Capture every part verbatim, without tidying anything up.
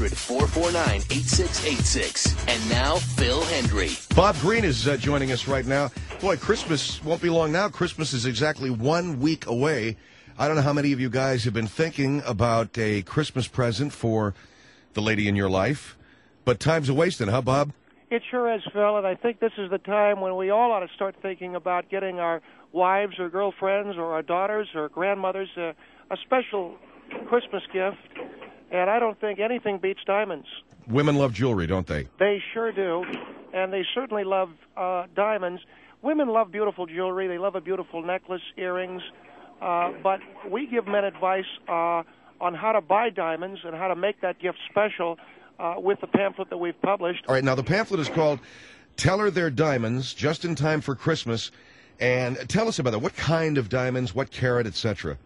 hundred, four four nine, eight six eight six. And now, Phil Hendry. Bob Green is uh, joining us right now. Boy, Christmas won't be long now. Christmas is exactly one week away. I don't know how many of you guys have been thinking about a Christmas present for the lady in your life, but time's a wasting, huh, Bob? It sure is, Phil, and I think this is the time when we all ought to start thinking about getting our wives or girlfriends or our daughters or grandmothers uh, a special Christmas gift, and I don't think anything beats diamonds. Women love jewelry, don't they? They sure do, and they certainly love uh, diamonds. Women love beautiful jewelry. They love a beautiful necklace, earrings, uh, but we give men advice uh, on how to buy diamonds and how to make that gift special uh, with the pamphlet that we've published. All right, now the pamphlet is called Tell Her They're Diamonds, Just in Time for Christmas. And tell us about that. What kind of diamonds, what carat, et cetera?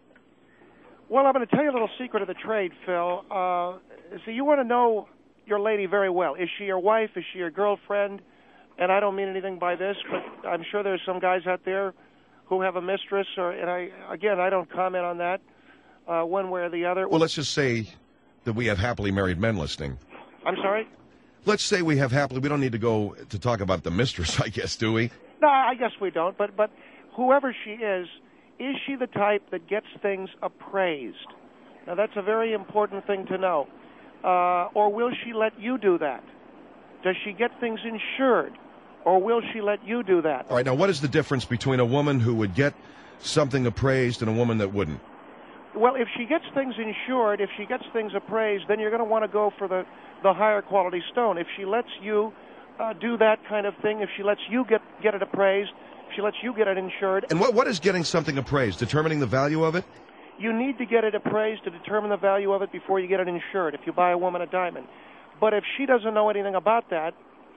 Well, I'm going to tell you a little secret of the trade, Phil. Uh, see, you want to know your lady very well. Is she your wife? Is she your girlfriend? And I don't mean anything by this, but I'm sure there's some guys out there who have a mistress. Or, and I, again, I don't comment on that uh, one way or the other. Well, let's just say that we have happily married men listening. I'm sorry? Let's say we have happily. We don't need to go to talk about the mistress, I guess, do we? No, I guess we don't. But but whoever she is, is she the type that gets things appraised? Now, that's a very important thing to know. Uh, or will she let you do that? Does she get things insured? Or will she let you do that? All right, now what is the difference between a woman who would get something appraised and a woman that wouldn't? Well, if she gets things insured, if she gets things appraised, then you're going to want to go for the, the higher quality stone. If she lets you uh, do that kind of thing, if she lets you get, get it appraised, if she lets you get it insured. And what what is getting something appraised? Determining the value of it? You need to get it appraised to determine the value of it before you get it insured if you buy a woman a diamond. But if she doesn't know anything about that,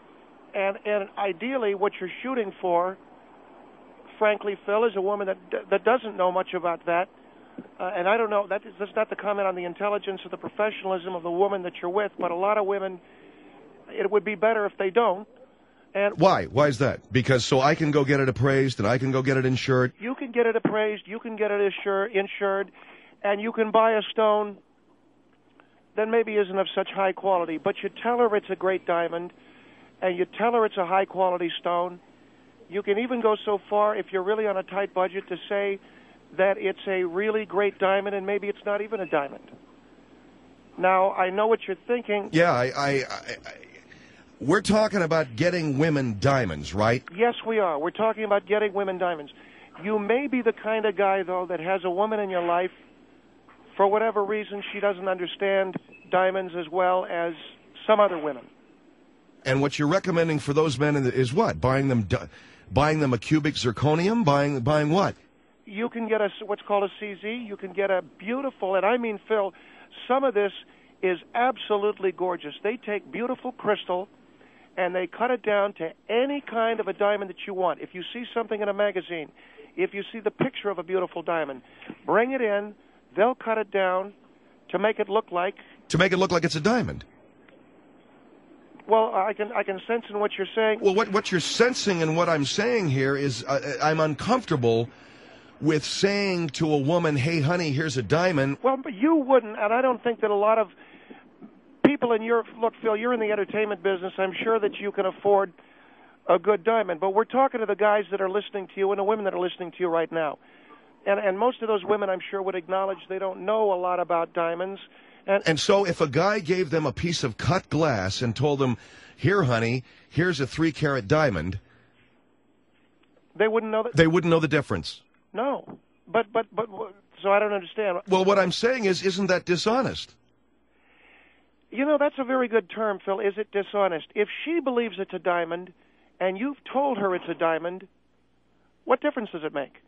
and, and ideally what you're shooting for, frankly, Phil, is a woman that that doesn't know much about that. Uh, and I don't know, that is, that's not to comment on the intelligence or the professionalism of the woman that you're with, but a lot of women, it would be better if they don't. And why? Why is that? Because so I can go get it appraised and I can go get it insured? You can get it appraised, you can get it insure, insured, and you can buy a stone that maybe isn't of such high quality, but you tell her it's a great diamond, and you tell her it's a high-quality stone. You can even go so far, if you're really on a tight budget, to say that it's a really great diamond, and maybe it's not even a diamond. Now, I know what you're thinking. Yeah, I, I, I, I we're talking about getting women diamonds, right? Yes, we are. We're talking about getting women diamonds. You may be the kind of guy, though, that has a woman in your life, for whatever reason, she doesn't understand diamonds as well as some other women. And what you're recommending for those men is what? Buying them, buying them a cubic zirconium? Buying, buying what? You can get a what's called a C Z. You can get a beautiful, and I mean, Phil, some of this is absolutely gorgeous. They take beautiful crystal, and they cut it down to any kind of a diamond that you want. If you see something in a magazine, if you see the picture of a beautiful diamond, bring it in. They'll cut it down to make it look like... To make it look like it's a diamond. Well, I can I can sense in what you're saying. Well, what, what you're sensing and what I'm saying here is uh, I'm uncomfortable with saying to a woman, hey, honey, here's a diamond. Well, but you wouldn't, and I don't think that a lot of people in your... Look, Phil, you're in the entertainment business. I'm sure that you can afford a good diamond. But we're talking to the guys that are listening to you and the women that are listening to you right now. And, and most of those women, I'm sure, would acknowledge they don't know a lot about diamonds. And, and so if a guy gave them a piece of cut glass and told them, here, honey, here's a three-carat diamond, they wouldn't know that. They wouldn't know the difference. No. But, but, but, so I don't understand. Well, what I'm saying is, isn't that dishonest? You know, that's a very good term, Phil. Is it dishonest? If she believes it's a diamond and you've told her it's a diamond, what difference does it make?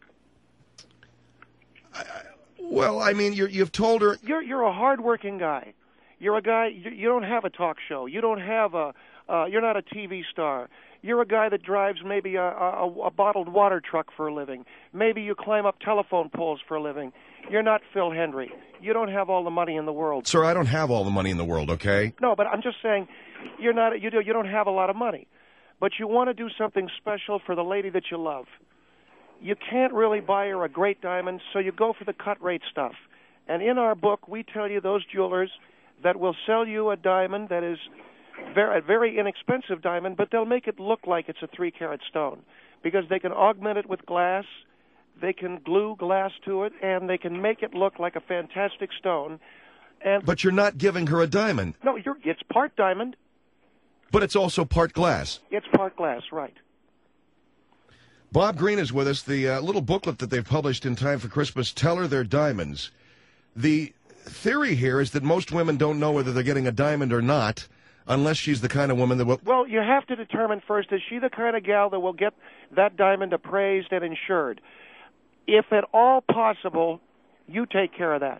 I, well, I mean, you're, you've told her... You're, you're a hard-working guy. You're a guy, you, you don't have a talk show. You don't have a, uh, you're not a T V star. You're a guy that drives maybe a, a, a bottled water truck for a living. Maybe you climb up telephone poles for a living. You're not Phil Hendry. You don't have all the money in the world. Sir, I don't have all the money in the world, okay? No, but I'm just saying, you're not, you, do, you don't have a lot of money. But you want to do something special for the lady that you love. You can't really buy her a great diamond, so you go for the cut-rate stuff. And in our book, we tell you those jewelers, that will sell you a diamond that is very, a very inexpensive diamond, but they'll make it look like it's a three-carat stone because they can augment it with glass, they can glue glass to it, and they can make it look like a fantastic stone. And But you're not giving her a diamond. no, you're, it's part diamond. But it's also part glass. It's part glass, right. Bob Green is with us. The uh, little booklet that they've published in time for Christmas, Tell Her They're Diamonds. The theory here is that most women don't know whether they're getting a diamond or not unless she's the kind of woman that will... Well, you have to determine first, is she the kind of gal that will get that diamond appraised and insured? If at all possible, you take care of that.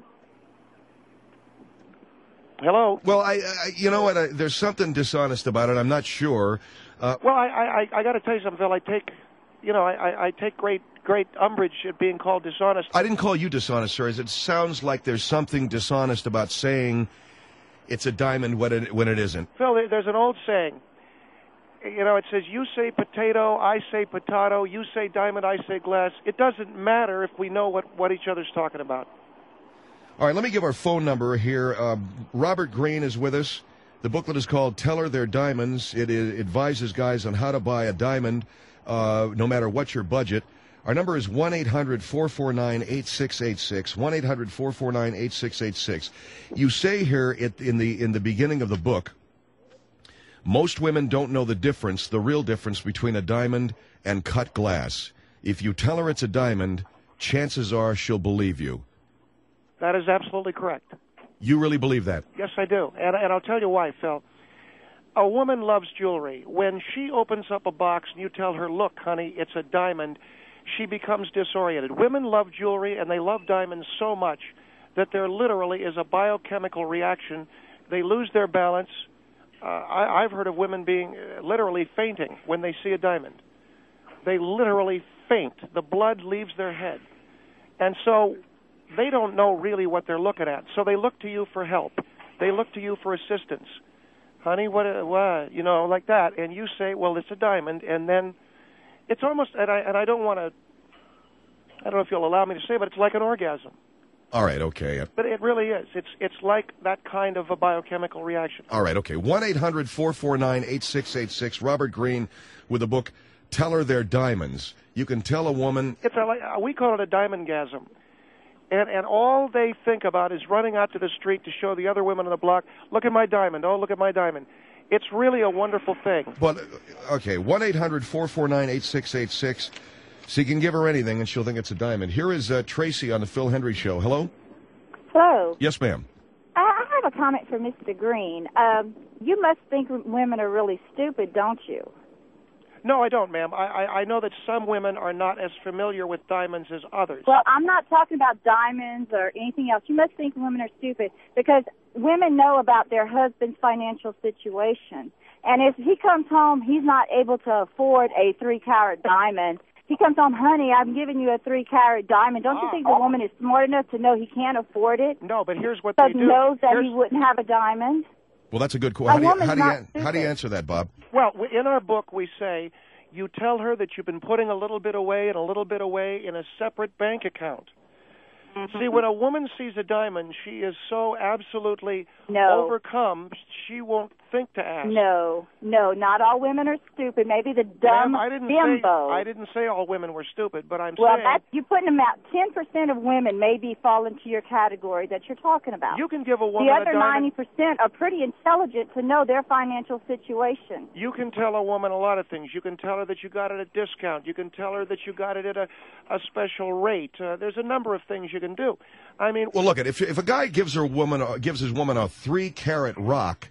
Hello? Well, I, I you know what? I, there's something dishonest about it. I'm not sure. Uh, Well, I, I, I got to tell you something, Phil. I take, you know, I, I, I take great, great umbrage at being called dishonest. I didn't call you dishonest, sir. It sounds like there's something dishonest about saying it's a diamond when it, when it isn't. Phil, there- there's an old saying. You know, it says, you say potato, I say potato, you say diamond, I say glass. It doesn't matter if we know what, what each other's talking about. All right, let me give our phone number here. Uh, Robert Green is with us. The booklet is called Tell Her They're Diamonds. It, it advises guys on how to buy a diamond, uh, no matter what your budget. Our number is one eight hundred four four nine eight six eight six, one eight hundred four four nine eight six eight six. You say here it, in the in the beginning of the book, most women don't know the difference, the real difference between a diamond and cut glass. If you tell her it's a diamond, chances are she'll believe you. That is absolutely correct. You really believe that? Yes, I do. And, and I'll tell you why, Phil. A woman loves jewelry. When she opens up a box and you tell her, look, honey, it's a diamond, she becomes disoriented. Women love jewelry, and they love diamonds so much that there literally is a biochemical reaction. They lose their balance. Uh, I, I've heard of women being uh, literally fainting when they see a diamond. They literally faint. The blood leaves their head. And so they don't know really what they're looking at. So they look to you for help. They look to you for assistance. Honey, what, uh, what, you know, like that. And you say, well, it's a diamond. And then it's almost, and I, and I don't want to, I don't know if you'll allow me to say, but it's like an orgasm. All right, okay. But it really is. It's it's like that kind of a biochemical reaction. All right, okay. one eight hundred four four nine eight six eight six. Robert Green with the book, Tell Her They're Diamonds. You can tell a woman... It's a, we call it a diamondgasm. And, and all they think about is running out to the street to show the other women on the block, look at my diamond, oh, look at my diamond. It's really a wonderful thing. But, okay, one eight hundred four four nine eight six eight six. So you can give her anything, and she'll think it's a diamond. Here is uh, Tracy on the Phil Hendry Show. Hello? Hello. Yes, ma'am. I I have a comment for Mister Green. Um, you must think women are really stupid, don't you? No, I don't, ma'am. I, I, I know that some women are not as familiar with diamonds as others. Well, I'm not talking about diamonds or anything else. You must think women are stupid because women know about their husband's financial situation. And if he comes home, he's not able to afford a three-carat diamond. He comes home, honey, I'm giving you a three-carat diamond. Don't you think the woman is smart enough to know he can't afford it? No, but here's what Because they he do. knows that Here's- he wouldn't have a diamond. Well, that's a good question. A How, do you- woman's how, do not you, how do you stupid. answer that, Bob? Well, we- in our book, we say you tell her that you've been putting a little bit away and a little bit away in a separate bank account. Mm-hmm. See, when a woman sees a diamond, she is so absolutely No. overcome, she won't think to ask. No, no, not all women are stupid. Maybe the dumb Ma'am, I didn't bimbo. say I didn't say all women were stupid, but I'm well, saying that's, you're putting them out. ten percent of women maybe fall into your category that you're talking about. you can give a woman the a other diamond. ninety percent are pretty intelligent to know their financial situation. You can tell a woman a lot of things. You can tell her that you got it at a discount. You can tell her that you got it at a, a special rate. Uh, there's a number of things you can do. I mean, Well, look, if if a guy gives her woman uh, gives his woman a three-carat rock,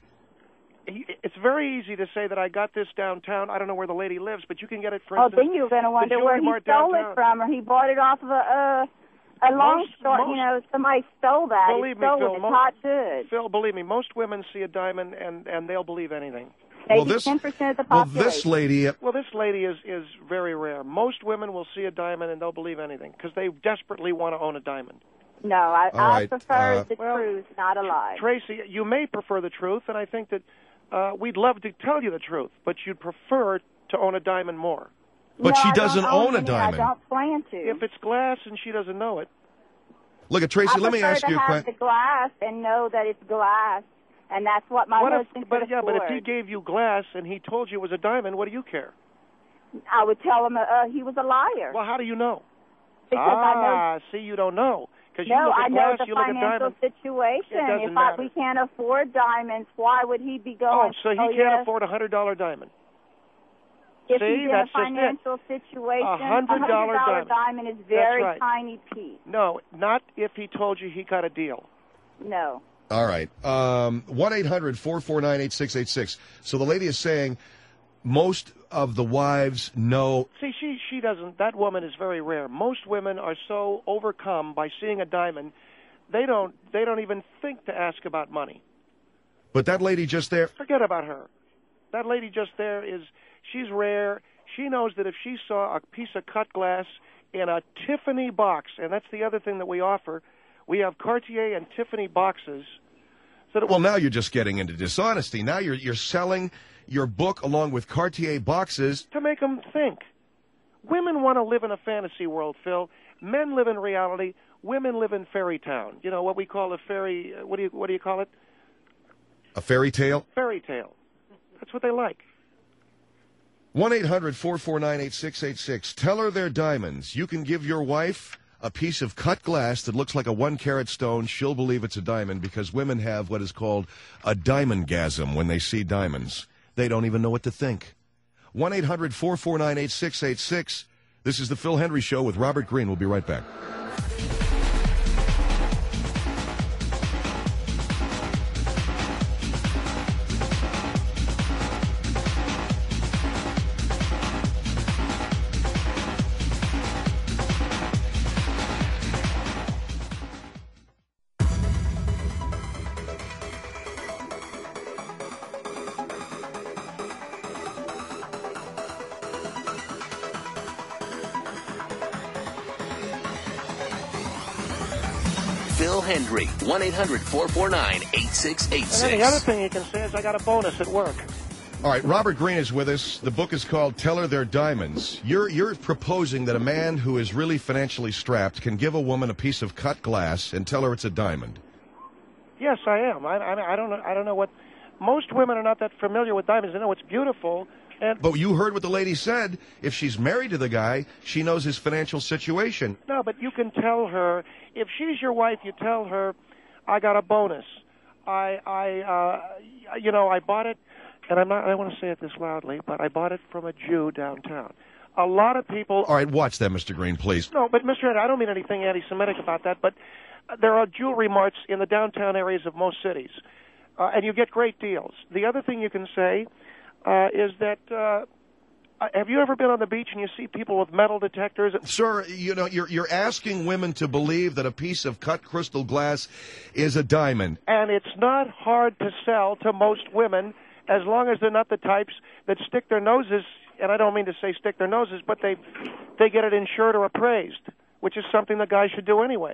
he- it's very easy to say that I got this downtown. I don't know where the lady lives, but you can get it, for Oh, instance, then you're going to wonder the where Jewelry he Mart stole downtown. it from, or he bought it off of a uh, a long Most- short. most- You know, somebody stole that. Believe he me, stole Phil, it. It's most- hot good. Phil, believe me, most women see a diamond and, and they'll believe anything. Maybe well, this ten percent of the well, population. this lady, uh, Well, this lady is, is very rare. Most women will see a diamond and they'll believe anything because they desperately want to own a diamond. No, I, All I right, prefer uh, the Well, truth, not a lie. Tracy, you may prefer the truth, and I think that uh, we'd love to tell you the truth, but you'd prefer to own a diamond more. but no, she I doesn't don't own a any. diamond. I don't plan to. If it's glass and she doesn't know it, Look at Tracy. I let me ask prefer you to a have question. the glass and know that it's glass, and that's what my What if, husband but could yeah, but if he afford. gave you glass and he told you it was a diamond, what do you care? I would tell him uh, he was a liar. Well, how do you know? Because ah, I know. see, you don't know. Because you No, look I at know glass, the you look at financial diamonds. situation. It doesn't If I, matter. we can't afford diamonds, why would he be Oh, going? so he oh, can't yes. afford a hundred dollar diamond. If See, he's in that's a just it. financial situation, A hundred dollar diamond. diamond is very That's right. tiny piece. No, not if he told you he got a deal. No. All right. Um, one eight hundred four four nine eight six eight six. So the lady is saying most of the wives know. See, she she doesn't. That woman is very rare. Most women are so overcome by seeing a diamond, they don't they don't even think to ask about money. But that lady just there. Forget about her. That lady just there is, she's rare. She knows that if she saw a piece of cut glass in a Tiffany box, and that's the other thing that we offer, we have Cartier and Tiffany boxes. So that Well, now you're just getting into dishonesty. Now you're you're selling your book along with Cartier boxes. to make them think. Women want to live in a fantasy world, Phil. Men live in reality. Women live in fairy town. You know what we call a fairy. What do you what do you call it? A fairy tale. Fairy tale. That's what they like. one eight hundred four four nine eight six eight six. Tell her they're diamonds. You can give your wife a piece of cut glass that looks like a one-carat stone. She'll believe it's a diamond because women have what is called a diamond-gasm when they see diamonds. They don't even know what to think. one eight hundred four four nine eight six eight six. This is the Phil Hendry Show with Robert Green. We'll be right back. Phil Hendry, one eight hundred four four nine eight six eight six. And then the other thing you can say is I got a bonus at work. All right, Robert Green is with us. The book is called Tell Her They're Diamonds. You're you're proposing that a man who is really financially strapped can give a woman a piece of cut glass and tell her it's a diamond. Yes, I am. I, I, I don't know. I don't know what. Most women are not that familiar with diamonds. They know it's beautiful. And But you heard what the lady said. If she's married to the guy, she knows his financial situation. no, but you can tell her if she's your wife. You tell her, I got a bonus. I, I, uh, you know, I bought it, and I'm not. I don't want to say it this loudly, but I bought it from a Jew downtown. A lot of people. All right, watch that, Mister Green, please. No, but Mister Ed, I don't mean anything anti-Semitic about that, but there are jewelry marts in the downtown areas of most cities, uh, and you get great deals. The other thing you can say uh, is that uh, have you ever been on the beach and you see people with metal detectors? Sir, you know, you're you're asking women to believe that a piece of cut crystal glass is a diamond. And it's not hard to sell to most women as long as they're not the types that stick their noses, and I don't mean to say stick their noses, but they they get it insured or appraised, which is something the guy should do anyway.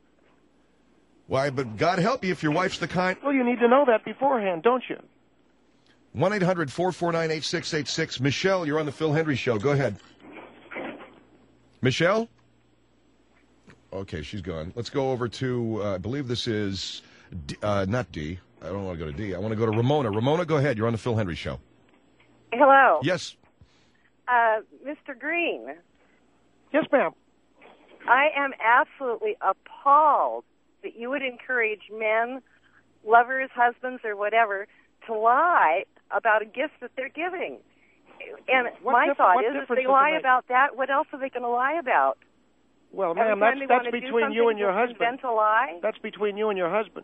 Why, but God help you if your wife's the kind. Well, you need to know that beforehand, don't you? one eight hundred four four nine eight six eight six. Michelle, you're on the Phil Hendry Show. Go ahead. Michelle? Okay, she's gone. Let's go over to, uh, I believe this is, D, uh, not D. I don't want to go to D. I want to go to Ramona. Ramona, go ahead. You're on the Phil Hendry Show. Hello. Yes. Uh, Mister Green, Yes, ma'am. I am absolutely appalled that you would encourage men, lovers, husbands, or whatever, to lie about a gift that they're giving. And What my diff- thought what is, if difference they does it lie make? about that, what else are they going to lie about? Well, Every ma'am, time that's they that's want to do between you something, and your just husband. invent a lie? That's between you and your husband.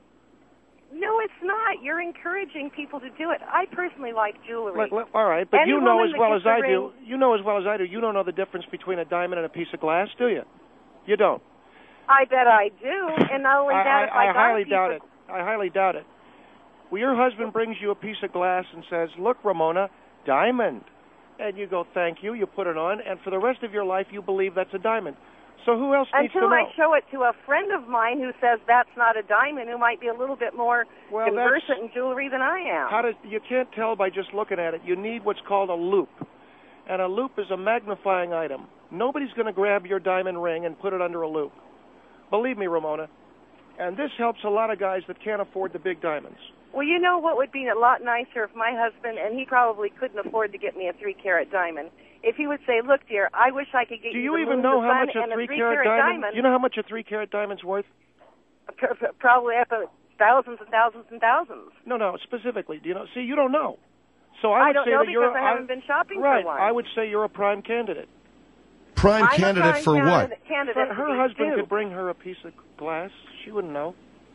No, it's not. You're encouraging people to do it. I personally like jewelry. Look, look, all right, but Any you know woman as that well gets as a I do. ring- You know as well as I do. You don't know the difference between a diamond and a piece of glass, do you? You don't. I bet I do. And not only I, that, if I, I, I got highly a piece doubt of it. I highly doubt it. Well, your husband brings you a piece of glass and says, "Look, Ramona, diamond," and you go, "Thank you." You put it on, and for the rest of your life, you believe that's a diamond. So who else needs to Until know? I show it to a friend of mine who says that's not a diamond, who might be a little bit more Well, conversant that's- in jewelry than I am. How does you can't tell by just looking at it. You need what's called a loop, and a loop is a magnifying item. Nobody's going to grab your diamond ring and put it under a loop. Believe me, Ramona. And this helps a lot of guys that can't afford the big diamonds. Well, you know what would be a lot nicer if my husband, and he probably couldn't afford to get me a three-carat diamond, if he would say, look, dear, I wish I could get Do you you the even moon, know the how sun, much and a a three-carat three-carat diamond? diamond. You know how much a three-carat diamond's worth? P- p- probably up at thousands and thousands and thousands. No, no, specifically. Do you know? See, you don't know. So I would I don't say know that because you're. I haven't been shopping right, for one. I would say you're a prime candidate. Prime I'm candidate a prime for what? candidate, candidate Her, to her be husband duped. could bring her a piece of glass. She wouldn't know.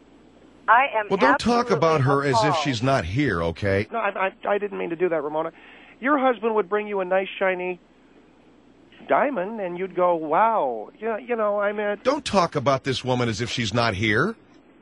I am Well, don't talk absolutely about her as if appalled. she's not here, okay? No, I, I, I didn't mean to do that, Ramona. Your husband would bring you a nice, shiny diamond, and you'd go, wow. Yeah, you know, I mean, Don't talk about this woman as if she's not here.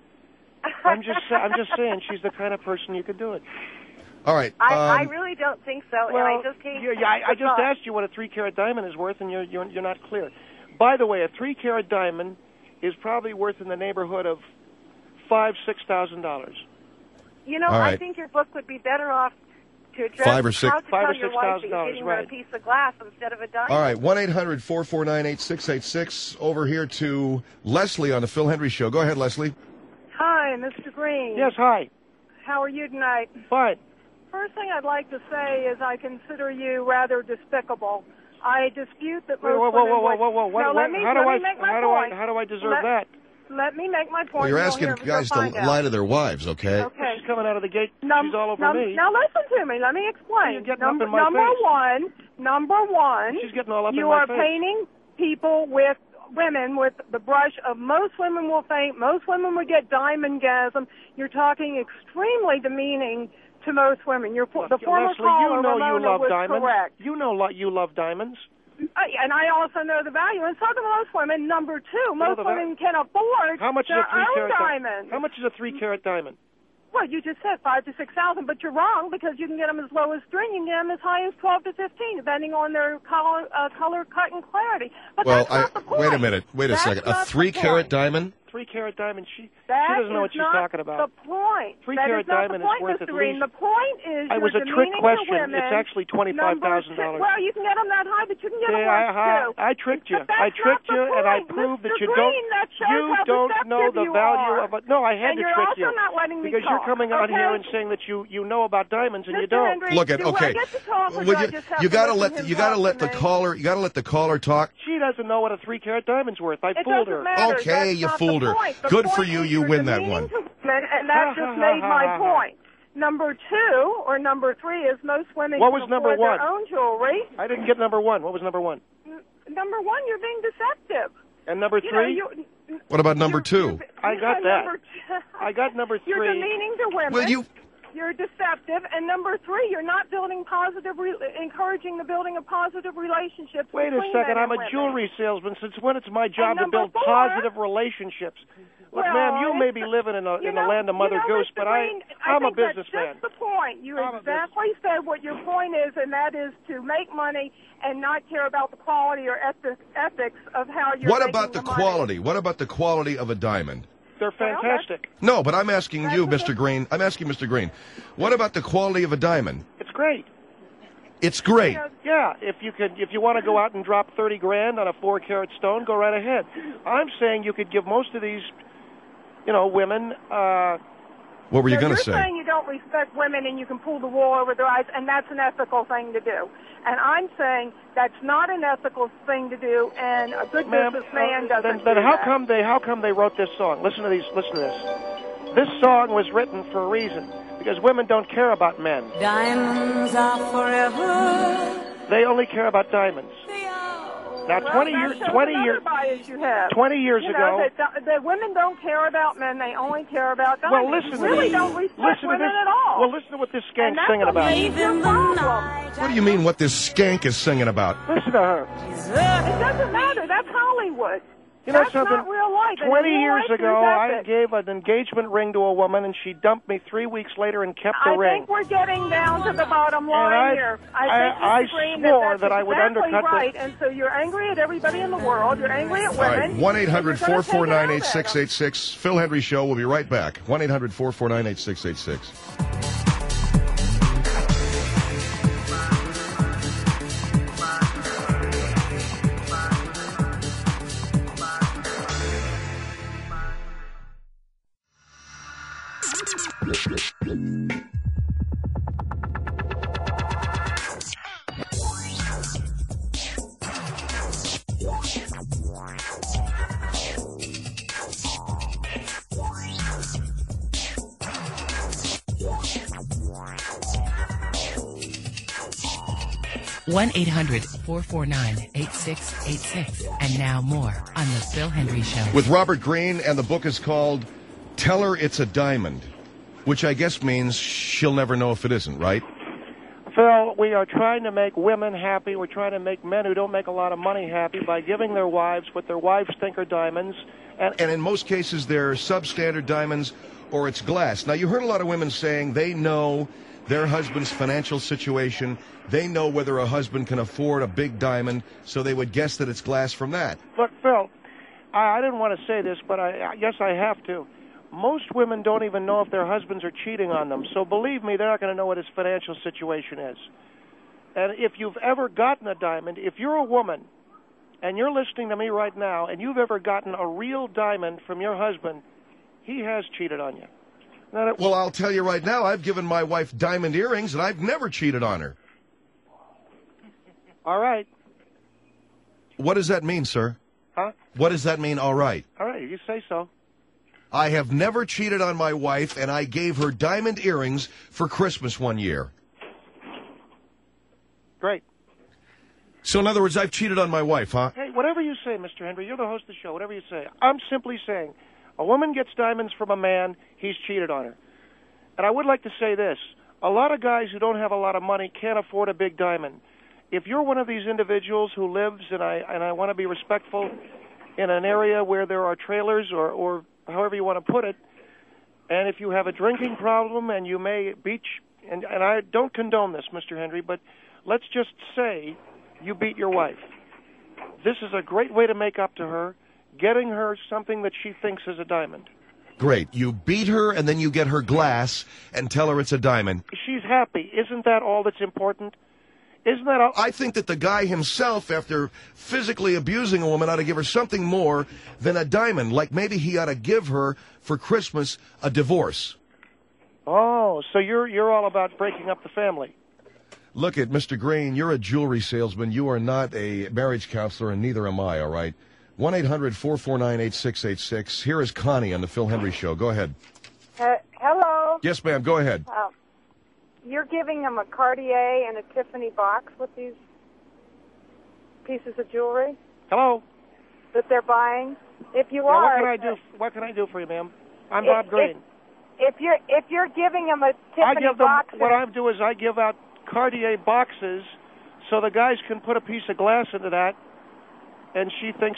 I'm just, sa- I'm just saying she's the kind of person you could do it. All right. I, I um, really don't think so, Well, and I just hate yeah, yeah, I, I the just thought. asked you what a three-carat diamond is worth, and you're, you're you're not clear. By the way, a three-carat diamond is probably worth in the neighborhood of five, six thousand dollars. You know, All I right. think your book would be better off to address Five or six- how to Five tell or your six wife that thousand you're dollars, getting her a right. piece of glass instead of a diamond. All right, one eight hundred four four nine eight six eight six. Over here to Leslie on the Phil Hendry Show. Go ahead, Leslie. Hi, Mister Green. Yes, hi. How are you tonight? Fine. First thing I'd like to say is I consider you rather despicable. I dispute that Wait, most whoa, whoa, women whoa, whoa, would... whoa, whoa. What, No, what, let me, how do let I, me make my how do point. I, how do I deserve let, that? Let me make my point. Well, you're You'll asking hear- you'll guys to find out. lie to their wives, okay? Okay. She's coming out of the gate. Num- She's all over num- me. Now listen to me. Let me explain. You're getting number up in my number face. one, number one, She's getting all up you in my are face. painting people with women with the brush of most women will faint, most women will get diamondgasm. You're talking extremely demeaning to most women. You're, Look, the former Leslie, caller, you know Ramona, you love was diamonds. correct. You know lo- you love diamonds. I, and I also know the value. And so do most women. Number two, know most the va- women can afford How much is their a three own carat di- diamonds. How much is a three carat diamond? Well, you just said five to six thousand, but you're wrong because you can get them as low as three. You can get them as high as twelve to fifteen, depending on their color, uh, color, cut, and clarity. But Well, that's I not the point. wait a minute. Wait a That's second. A not the three-carat point. diamond? Three carat diamond. She That she doesn't know is what she's not talking about. the point. Three That carat is not diamond the is point, worth Mister at Green. least- The point is It was you're a trick demeaning question. to women. It's actually twenty-five thousand dollars. Well, you can get them that high, but you can get them Yeah, worse I, too. I, I tricked you. But that's I tricked not you, the and I point. proved that Mister you Green, don't. that shows You how don't know deceptive the you value are. of it. No, I had And to you're trick also you not letting me because you're talk, coming out okay? here and saying that you you know about diamonds and you Mister don't. Hendry, Look at do okay. I get to talk, or Would do I you just have you to gotta listen let to the, him you gotta talk let to the me? caller you gotta let the caller talk. She doesn't know what a three carat diamond's worth. I It fooled doesn't her. matter. Okay, That's you not fooled the her. point. The Good for point you, is you you're win that demeaning one. to women, and that just made my point. Number two, or number three, is most women What can was number afford one? their own jewelry. I didn't get number one. What was number one? N- Number one, you're being deceptive. And number You know, three? you, What about number you're- two? you're- I got yeah, that. number two- I got number You're three. demeaning to women. Will you You're deceptive. And number three, you're not building positive, re- encouraging the building of positive relationships. Wait a between second. men I'm and a women. jewelry salesman. Since when it's my job to number build four- positive relationships? Look, Well, ma'am, you may it's- be living in, a, you in know, the land of Mother you know, Goose, Mister but I, Green, I'm I a think that's businessman. just the point. You I'm a exactly said what your point is, and that is to make money and not care about the quality or ethic, ethics of how you're What making about the money. quality? What about the quality of a diamond? They're fantastic. No, but I'm asking That's you, what Mister it- Green. I'm asking Mister Green. What about the quality of a diamond? It's great. It's great. You know, Yeah, if you could, if you want to go out and drop thirty grand on a four carat stone, go right ahead. I'm saying you could give most of these, you know, women. Uh, What were you so going you're to say? saying you don't respect women and you can pull the wool over their eyes, and that's an ethical thing to do. And I'm saying that's not an ethical thing to do, and a good ma'am, businessman uh, doesn't then, then do how that. come they how come they wrote this song? Listen to these. Listen to this. This song was written for a reason because women don't care about men. Diamonds are forever. They only care about diamonds. They are. Now, Well, twenty that years, shows twenty another years, bias you have. twenty years you ago. know, that, that women don't care about men; they only care about Well, diamonds. listen you to really this. don't respect Listen to women this. at all. Well, listen to what this and skank's that's singing what about. makes your problem. What do you mean? What this skank is singing about? Listen to her. It doesn't matter. That's Hollywood. You know That's something? not real life. And Twenty in real years life, ago, there's I ethics. gave an engagement ring to a woman, and she dumped me three weeks later and kept the I ring. think we're getting down to the bottom line I- here. I- I think I Mister Green, swore that, that's that I would exactly undercut the- right, and so you're angry at everybody in the world. You're angry at All women. right, one eight hundred four four nine eight six six. eight six. Phil Hendry Show. We'll be right back. one eight hundred four four nine eight six eight six. one eight hundred four four nine eight six eight six. And now more on The Phil Hendry Show. With Robert Greene, and the book is called Tell Her It's a Diamond, which I guess means she'll never know if it isn't, right? Phil, we are trying to make women happy. We're trying to make men who don't make a lot of money happy by giving their wives what their wives think are diamonds. And, and in most cases, they're substandard diamonds or it's glass. Now, you heard a lot of women saying they know their husband's financial situation. They know whether a husband can afford a big diamond, so they would guess that it's glass from that. Look, Phil, I, I didn't want to say this, but I, I guess I have to. Most women don't even know if their husbands are cheating on them. So believe me, they're not going to know what his financial situation is. And if you've ever gotten a diamond, if you're a woman and you're listening to me right now and you've ever gotten a real diamond from your husband, he has cheated on you. Now, that, well, I'll tell you right now, I've given my wife diamond earrings and I've never cheated on her. All right. What does that mean, sir? Huh? What does that mean, all right? All right, you say so. I have never cheated on my wife, and I gave her diamond earrings for Christmas one year. Great. So, in other words, I've cheated on my wife, huh? Hey, whatever you say, Mister Hendry, you're the host of the show, whatever you say. I'm simply saying, a woman gets diamonds from a man, he's cheated on her. And I would like to say this. A lot of guys who don't have a lot of money can't afford a big diamond. If you're one of these individuals who lives, and I and I want to be respectful, in an area where there are trailers or, or however you want to put it, and if you have a drinking problem and you may beat, and, and I don't condone this, Mister Hendry, but let's just say you beat your wife. This is a great way to make up to her, getting her something that she thinks is a diamond. Great. You beat her and then you get her glass and tell her it's a diamond. She's happy. Isn't that all that's important? Isn't that all? I think that the guy himself, after physically abusing a woman, ought to give her something more than a diamond. Like maybe he ought to give her, for Christmas, a divorce. Oh, so you're you're all about breaking up the family. Look at Mister Greene, you're a jewelry salesman. You are not a marriage counselor, and neither am I, all right? one eight hundred four four nine eight six eight six. Here is Connie on the Phil Hendry Show. Go ahead. Uh, hello. Yes, ma'am. Go ahead. Uh, you're giving them a Cartier and a Tiffany box with these pieces of jewelry? Hello. That they're buying? If you yeah, are... What can I do? What can I do for you, ma'am? I'm Bob if, Greene. If, if you're if you're giving them a Tiffany I give them, box... What I do is I give out Cartier boxes so the guys can put a piece of glass into that, and she thinks...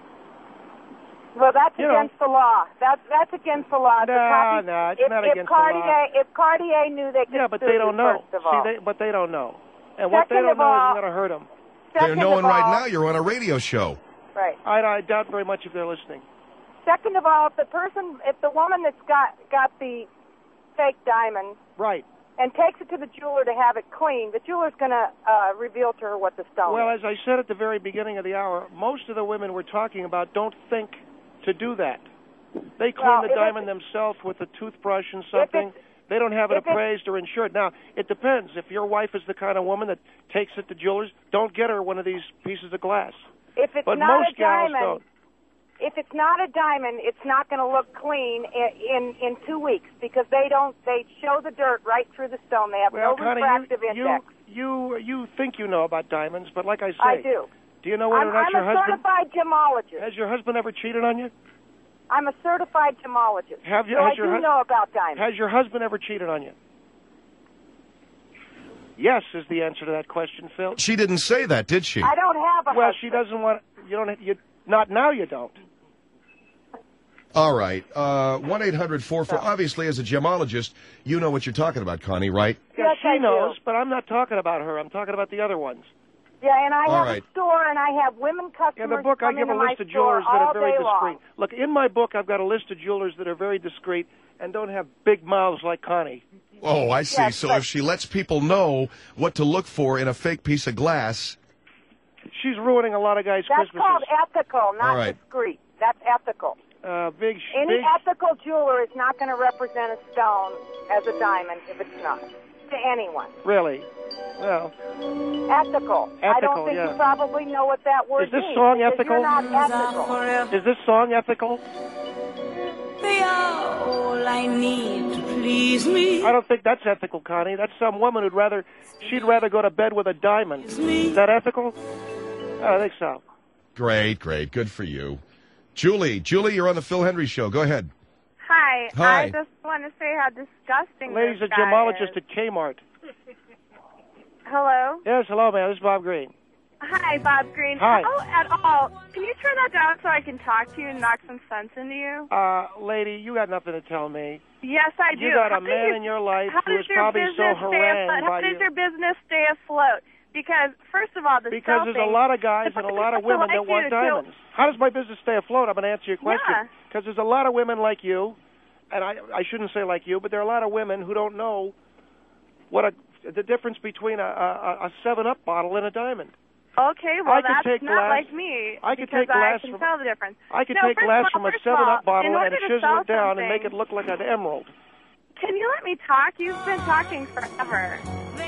Well, that's you against know. the law. That's that's against the law. No, no, it's if, not if against Cartier, the law. If Cartier knew they could Yeah, but sue they don't you, know. First of See, all. they, but they don't know. And what they Second don't of know all, isn't going to hurt them. They're knowing all, right now you're on a radio show. Right. I, I doubt very much if they're listening. Second of all, if the person, if the woman that's got got the fake diamond, right, and takes it to the jeweler to have it cleaned, the jeweler's going to uh, reveal to her what the stone well, is. as I said at the very beginning of the hour, most of the women we're talking about don't think to do that. They clean well, the if diamond themselves with a toothbrush and something. They don't have it appraised or insured. Now, it depends. If your wife is the kind of woman that takes it to jewelers, don't get her one of these pieces of glass. If it's but not most a diamond, gals don't. If it's not a diamond, it's not going to look clean in, in in two weeks because they don't. They show the dirt right through the stone. They have well, no Connie, refractive you, index. You, you you think you know about diamonds, but like I say, I do. Do you know whether I'm, or not I'm your a husband certified gemologist. Has your husband ever cheated on you? I'm a certified gemologist. Have you? So has I your do hu- know about diamonds. Has your husband ever cheated on you? Yes, is the answer to that question, Phil. She didn't say that, did she? I don't have a Well, husband. she doesn't want. You don't. You not now. You don't. All right. Uh, one eight hundred four four. Obviously, as a gemologist, you know what you're talking about, Connie, right? Yeah, Yes, she I knows, do. but I'm not talking about her. I'm talking about the other ones. Yeah, and I All have right. a store, and I have women customers. In the book, I come give a into my list of store jewelers that all are very day discreet. long. Look, in my book, I've got a list of jewelers that are very discreet and don't have big mouths like Connie. Oh, I see. Yes, so but- if she lets people know what to look for in a fake piece of glass... She's ruining a lot of guys' That's Christmases. called ethical, not All right. discreet. That's ethical. Uh, big, Any big. ethical jeweler is not going to represent a stone as a diamond if it's not to anyone. Really? Well, Ethical. I Ethical, don't think yeah. you probably know what that word Is this means. song because ethical? You're not ethical. is this song ethical? They are all I need to please me. I don't think that's ethical, Connie. That's some woman who'd rather, she'd rather go to bed with a diamond. Is that ethical? I don't think so. Great, great. Good for you. Julie, Julie, you're on the Phil Hendry Show. Go ahead. Hi. Hi. I just want to say how disgusting Lady's this a guy gemologist is. at Kmart. Hello? Yes, hello, man. This is Bob Green. Hi, Bob Green. Hi. How at all? Can you turn that down so I can talk to you and knock some sense into you? Uh, lady, you got nothing to tell me. Yes, I do. You got How a does man your- in your life how who does is your probably so business stay harangued afloat? How by does you. your business stay afloat? Because, first of all, the Because there's a selfing- lot of guys if and a I lot of was to women like that want you to- diamonds. How does my business stay afloat? I'm going to answer your question. Yeah. Because there's a lot of women like you, and I I shouldn't say like you, but there are a lot of women who don't know what a the difference between a a, a seven up bottle and a diamond. Okay, well, I could that's take not glass- like me. I could because take glass I can from- tell the difference. I could no, take first glass of all, from a first of seven all, up bottle in and order to chisel sell it down and make something- it look like an emerald. Can you let me talk? You've been talking forever.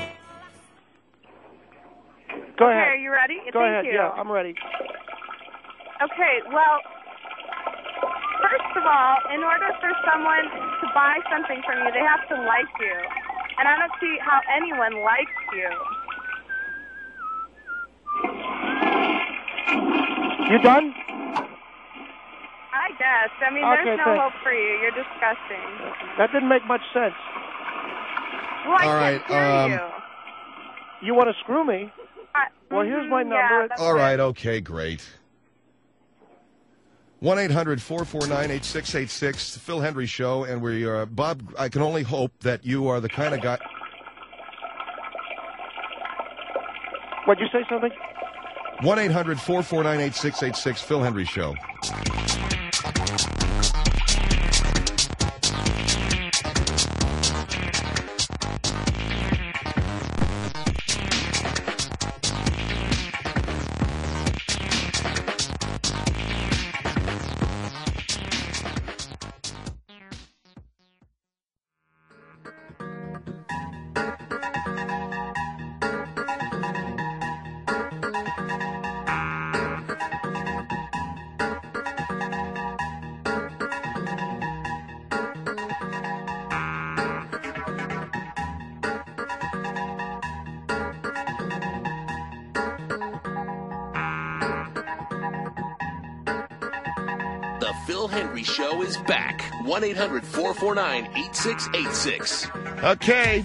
Go okay, ahead. are you ready? Go Thank ahead. you. Yeah, I'm ready. Okay, well, first of all, in order for someone to buy something from you, they have to like you. And I don't see how anyone likes you. You done? I guess. I mean, Okay, there's no thanks. hope for you. You're disgusting. That didn't make much sense. Well, I All can't right, hear um, you. You want to screw me? I, Well, here's my mhm, number. Yeah, that's All it. right, okay, great. one eight hundred four four nine eight six eight six, The Phil Hendry Show, and we are, Bob, I can only hope that you are the kind of guy... What'd you say something? one eight hundred four four nine eight six eight six, Phil Hendry Show. The Phil Hendry Show is back. one eight hundred four four nine eight six eight six. Okay.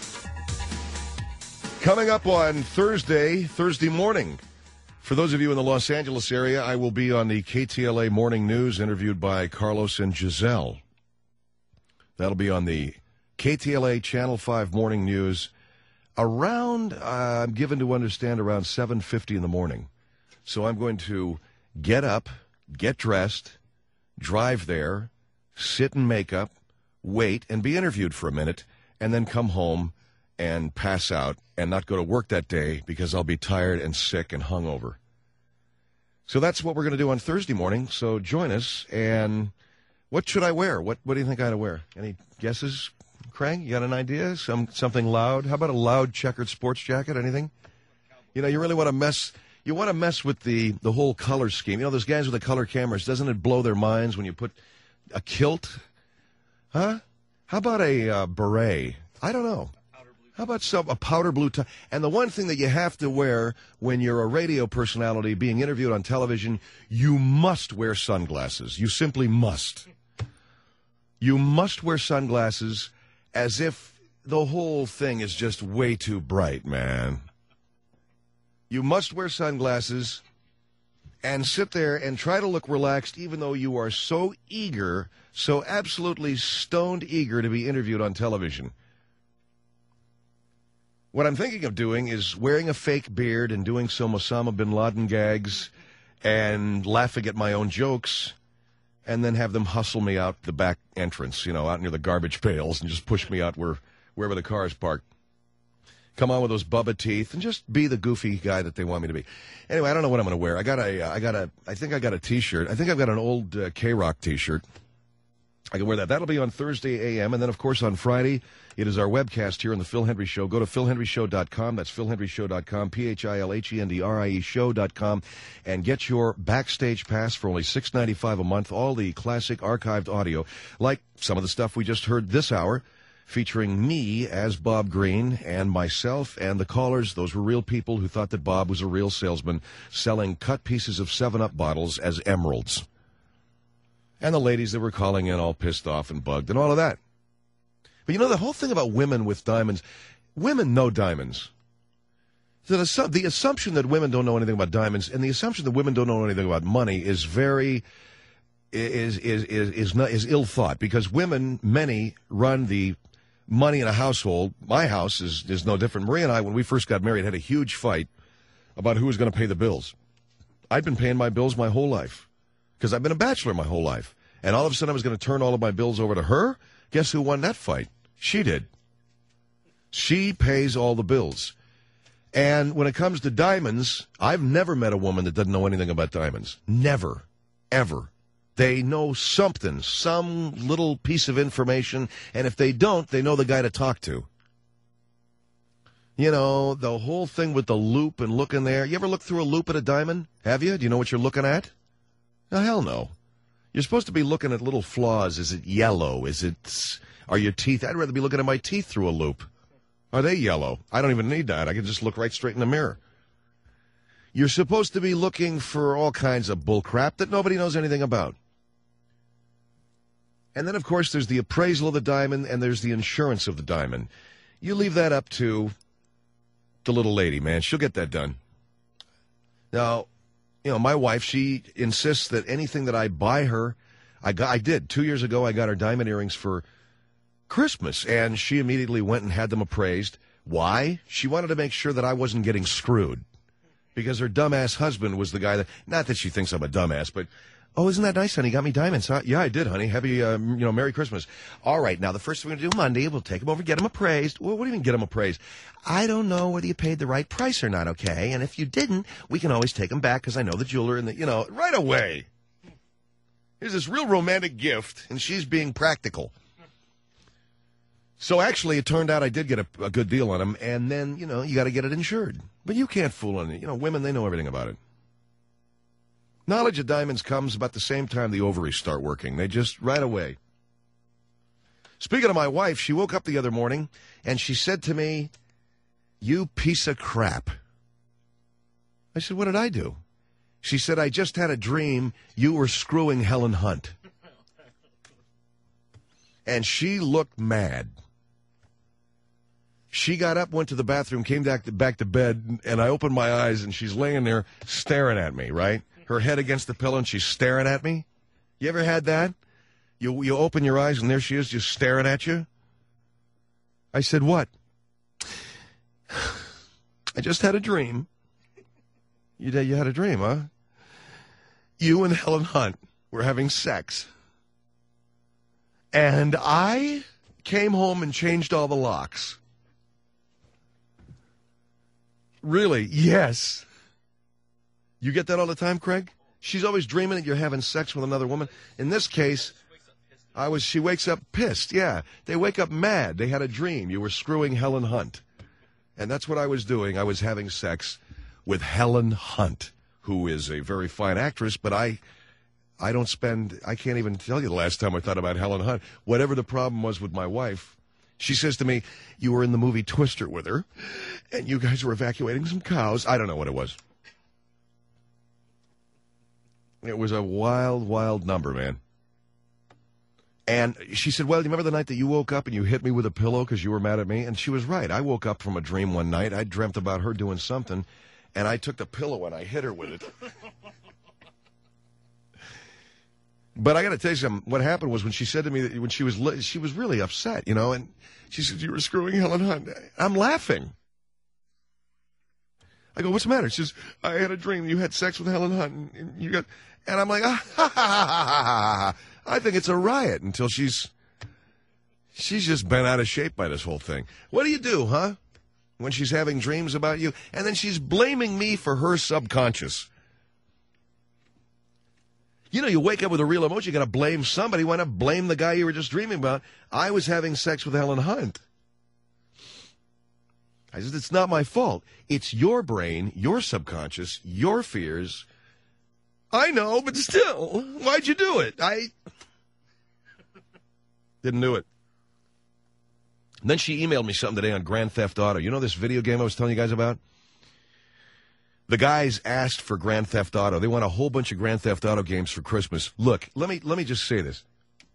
Coming up on Thursday, Thursday morning. For those of you in the Los Angeles area, I will be on the K T L A Morning News, interviewed by Carlos and Giselle. That'll be on the K T L A Channel five Morning News around, uh, I'm given to understand, around seven fifty in the morning. So I'm going to get up, get dressed, drive there, sit in makeup, wait, and be interviewed for a minute, and then come home and pass out and not go to work that day because I'll be tired and sick and hungover. So that's what we're going to do on Thursday morning. So join us. And what should I wear? What What do you think I ought to wear? Any guesses, Krang? You got an idea? Some Something loud? How about a loud checkered sports jacket? Anything? You know, you really want to mess... You want to mess with the, the whole color scheme. You know, those guys with the color cameras, doesn't it blow their minds when you put a kilt? Huh? How about a uh, beret? I don't know. How about some a powder blue tie? And the one thing that you have to wear when you're a radio personality being interviewed on television, you must wear sunglasses. You simply must. You must wear sunglasses as if the whole thing is just way too bright, man. You must wear sunglasses and sit there and try to look relaxed even though you are so eager, so absolutely stoned eager to be interviewed on television. What I'm thinking of doing is wearing a fake beard and doing some Osama bin Laden gags and laughing at my own jokes and then have them hustle me out the back entrance, you know, out near the garbage pails and just push me out where wherever the car is parked. Come on with those Bubba teeth and just be the goofy guy that they want me to be. Anyway, I don't know what I'm going to wear. I got a, I got a, I think I got a T-shirt. I think I've got an old uh, K-Rock T-shirt. I can wear that. That'll be on Thursday A M. And then, of course, on Friday, it is our webcast here on the Phil Hendry Show. Go to phil hendry show dot com. That's phil hendry show dot com, P H I L H E N D R I E show dot com. And get your backstage pass for only six ninety-five a month. All the classic archived audio, like some of the stuff we just heard this hour featuring me as Bob Green and myself and the callers. Those were real people who thought that Bob was a real salesman selling cut pieces of seven up bottles as emeralds. And the ladies that were calling in all pissed off and bugged and all of that. But you know, the whole thing about women with diamonds, women know diamonds. The, assu- the assumption that women don't know anything about diamonds and the assumption that women don't know anything about money is very, is, is, is, is, not, is ill thought, because women, many, run the money in a household. My house is, is no different. Maria and I, when we first got married, had a huge fight about who was going to pay the bills. I'd been paying my bills my whole life because I've been a bachelor my whole life. And all of a sudden I was going to turn all of my bills over to her. Guess who won that fight? She did. She pays all the bills. And when it comes to diamonds, I've never met a woman that doesn't know anything about diamonds. Never. Ever. They know something, some little piece of information, and if they don't, they know the guy to talk to. You know, the whole thing with the loop and looking there. You ever look through a loop at a diamond? Have you? Do you know what you're looking at? No, hell no. You're supposed to be looking at little flaws. Is it yellow? Is it, are your teeth? I'd rather be looking at my teeth through a loop. Are they yellow? I don't even need that. I can just look right straight in the mirror. You're supposed to be looking for all kinds of bull crap that nobody knows anything about. And then, of course, there's the appraisal of the diamond and there's the insurance of the diamond. You leave that up to the little lady, man. She'll get that done. Now, you know, my wife, she insists that anything that I buy her, I got, I did. Two years ago, I got her diamond earrings for Christmas, and she immediately went and had them appraised. Why? She wanted to make sure that I wasn't getting screwed, because her dumbass husband was the guy that, not that she thinks I'm a dumbass, but, oh, isn't that nice, honey? You got me diamonds, huh? Yeah, I did, honey. Happy, uh, you know, Merry Christmas. All right, now the first thing we're going to do Monday, we'll take them over, get them appraised. Well, what do you mean get them appraised? I don't know whether you paid the right price or not, okay? And if you didn't, we can always take them back because I know the jeweler and the, you know, right away. Here's this real romantic gift, and she's being practical. So actually, it turned out I did get a, a good deal on them, and then, you know, you got to get it insured. But you can't fool on it. You know, women, they know everything about it. Knowledge of diamonds comes about the same time the ovaries start working. They just, right away. Speaking of my wife, she woke up the other morning, and she said to me, "You piece of crap." I said, "What did I do?" She said, "I just had a dream you were screwing Helen Hunt." And she looked mad. She got up, went to the bathroom, came back to, back to bed, and I opened my eyes, and she's laying there staring at me, right? Her head against the pillow, and she's staring at me. You ever had that? You you open your eyes, and there she is just staring at you? I said, "What?" "I just had a dream." You, you had a dream, huh? You and Helen Hunt were having sex. And I came home and changed all the locks. Really? Yes. You get that all the time, Craig? She's always dreaming that you're having sex with another woman. In this case, I was. She wakes up pissed. Yeah, they wake up mad. They had a dream. You were screwing Helen Hunt. And that's what I was doing. I was having sex with Helen Hunt, who is a very fine actress, but I... I don't spend, I can't even tell you the last time I thought about Helen Hunt. Whatever the problem was with my wife, she says to me, "You were in the movie Twister with her, and you guys were evacuating some cows." I don't know what it was. It was a wild, wild number, man. And she said, "Well, do you remember the night that you woke up and you hit me with a pillow because you were mad at me?" And she was right. I woke up from a dream one night. I dreamt about her doing something, and I took the pillow and I hit her with it. But I got to tell you something. What happened was when she said to me that when she was li- she was really upset, you know, and she said, "You were screwing Helen Hunt." I'm laughing. I go, "What's the matter?" She says, "I had a dream you had sex with Helen Hunt, and, and you got," and I'm like, ah, ha, ha, ha, ha, ha. I think it's a riot until she's she's just bent out of shape by this whole thing. What do you do, huh? When she's having dreams about you, and then she's blaming me for her subconscious. You know, you wake up with a real emotion, you got to blame somebody. Why not blame the guy you were just dreaming about? I was having sex with Helen Hunt. I said, "It's not my fault. It's your brain, your subconscious, your fears." "I know, but still, why'd you do it?" I didn't do it. And then she emailed me something today on Grand Theft Auto. You know this video game I was telling you guys about? The guys asked for Grand Theft Auto. They want a whole bunch of Grand Theft Auto games for Christmas. Look, let me let me just say this.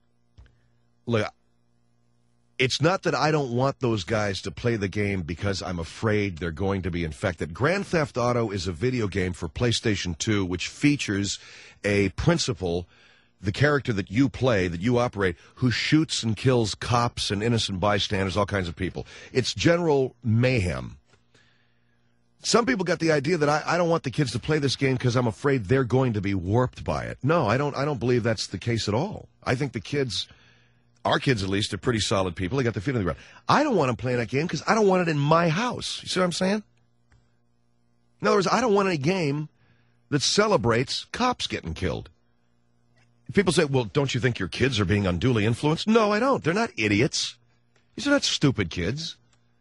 Look, it's not that I don't want those guys to play the game because I'm afraid they're going to be infected. Grand Theft Auto is a video game for PlayStation two which features a principal, the character that you play, that you operate, who shoots and kills cops and innocent bystanders, all kinds of people. It's general mayhem. Some people got the idea that I, I don't want the kids to play this game because I'm afraid they're going to be warped by it. No, I don't I don't believe that's the case at all. I think the kids, our kids at least, are pretty solid people. They got their feet on the ground. I don't want them playing that game because I don't want it in my house. You see what I'm saying? In other words, I don't want any game that celebrates cops getting killed. People say, well, don't you think your kids are being unduly influenced? No, I don't. They're not idiots. These are not stupid kids.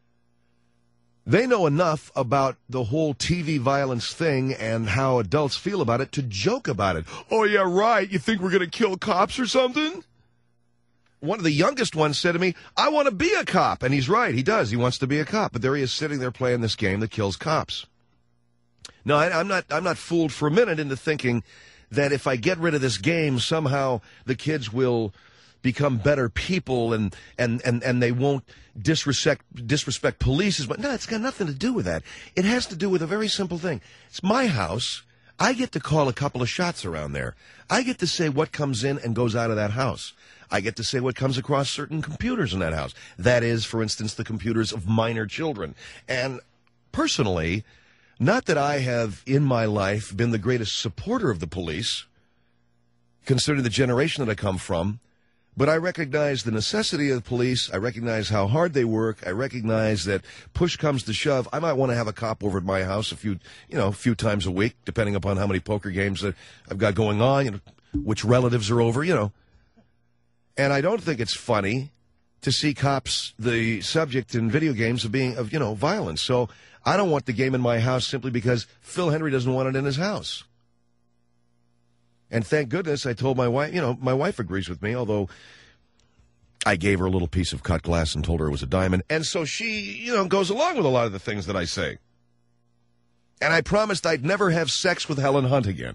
They know enough about the whole T V violence thing and how adults feel about it to joke about it. Oh, yeah, right. You think we're going to kill cops or something? One of the youngest ones said to me, I want to be a cop. And he's right. He does. He wants to be a cop. But there he is sitting there playing this game that kills cops. No, I, I'm not, I'm not fooled for a minute into thinking that if I get rid of this game, somehow the kids will become better people and and, and, and they won't disrespect disrespect police. But no, it's got nothing to do with that. It has to do with a very simple thing. It's my house. I get to call a couple of shots around there. I get to say what comes in and goes out of that house. I get to say what comes across certain computers in that house. That is, for instance, the computers of minor children. And personally, not that I have, in my life, been the greatest supporter of the police, considering the generation that I come from, but I recognize the necessity of the police. I recognize how hard they work. I recognize that push comes to shove. I might want to have a cop over at my house a few, you know, a few times a week, depending upon how many poker games that I've got going on, you know, which relatives are over, you know. And I don't think it's funny to see cops the subject in video games of being, of, you know, violence. So I don't want the game in my house simply because Phil Hendrie doesn't want it in his house. And thank goodness I told my wife, you know, my wife agrees with me, although I gave her a little piece of cut glass and told her it was a diamond. And so she, you know, goes along with a lot of the things that I say. And I promised I'd never have sex with Helen Hunt again.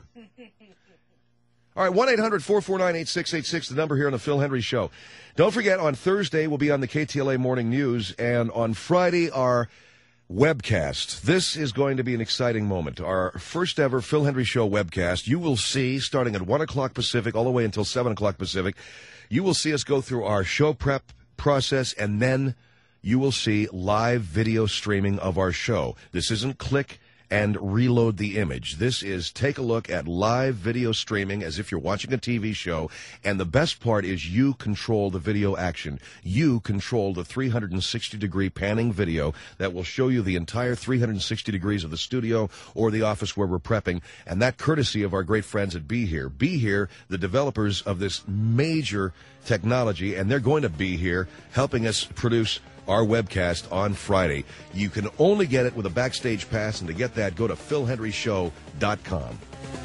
All right, one eight hundred four four nine eight six eight six, the number here on the Phil Hendrie Show. Don't forget, on Thursday, we'll be on the K T L A Morning News, and on Friday, our webcast. This is going to be an exciting moment. Our first ever Phil Hendrie Show webcast. You will see, starting at one o'clock Pacific, all the way until seven o'clock Pacific, you will see us go through our show prep process, and then you will see live video streaming of our show. This isn't click and reload the image. This is take a look at live video streaming as if you're watching a T V show, and the best part is you control the video action. You control the three hundred sixty degree panning video that will show you the entire three hundred sixty degrees of the studio or the office where we're prepping, and that courtesy of our great friends at Be Here. Be Here, the developers of this major technology, and they're going to be here helping us produce our webcast on Friday. You can only get it with a backstage pass, and to get that, go to phil hendrie show dot com.